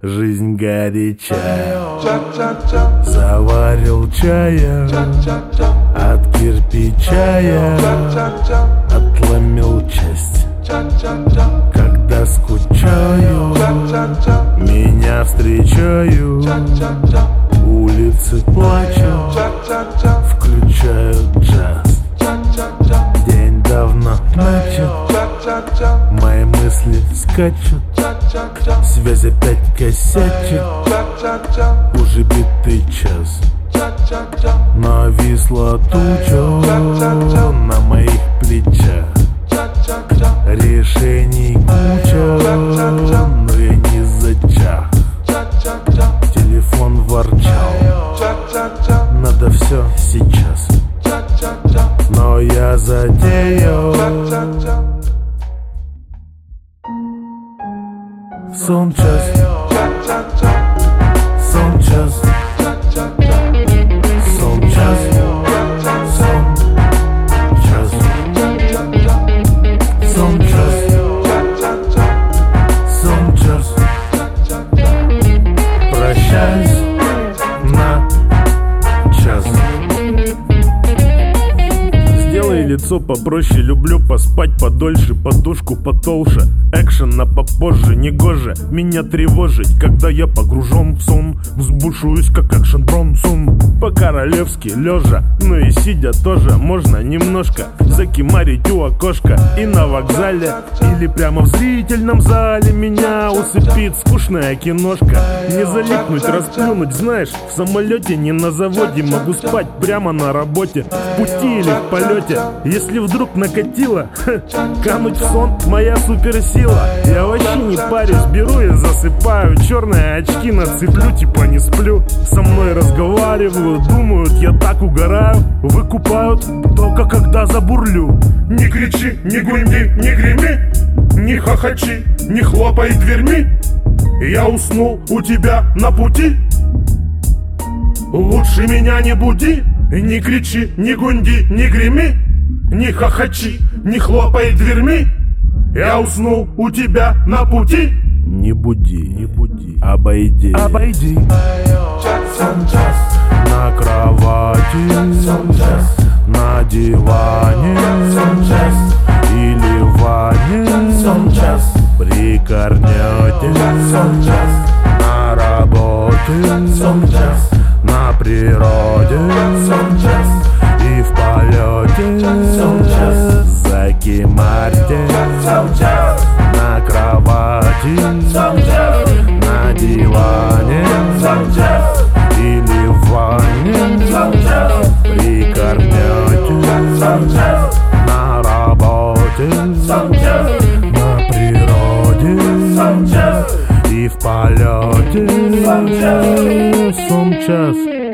жизнь горяча. Заварил чая от кирпича я, отломил часть. Когда скучаю, меня встречают, улицы плачут, включают джаз. День давно начат, мои мысли скачут, связь опять косячит, уже битый час. Нависла туча на моих плечах, решений куча, но я не зачах. Телефон ворчал, надо все сейчас, но я затеял. Сон час, сон час, сон час, сон час, сон час, сон час. Прощаюсь на час. Сделай лицо попроще, люблю поспать подольше, подушку потолще. Экшен на попозже, негоже меня тревожить, когда я погружен в сон. Взбушуюсь, как экшен Бронсон, по-королевски лежа, ну и сидя тоже можно немножко закимарить у окошка. И на вокзале, или прямо в зрительном зале меня усыпит скучная киношка. Не залипнуть, расплюнуть, знаешь, в самолете, не на заводе. Могу спать прямо на работе, в пути или в полете. Если вдруг накатило, кануть в сон моя суперсила. Я вообще не парюсь, беру и засыпаю. Черные очки нацеплю, типа не сплю. Со мной разговаривают, думают, я так угораю. Выкупают только когда забурлю. Не кричи, не гунди, не греми, не хохочи, не хлопай дверьми. Я уснул у тебя на пути, лучше меня не буди. Не кричи, не гунди, не греми, не хохочи, не хлопай дверьми. Я уснул у тебя на пути. Не буди, не буди, обойди, обойди. Сон час на кровати, сон час на диване, сон час или в ванне, сон час при корнете, сон час на работе, сон час на природе, сон час и в полете, сон час закимарьте, сон час на кровати, сон час на диване, сон час или в ванне, сон час при корнете, сон час на работе, сон час на природе, сон час и в полете, сон час.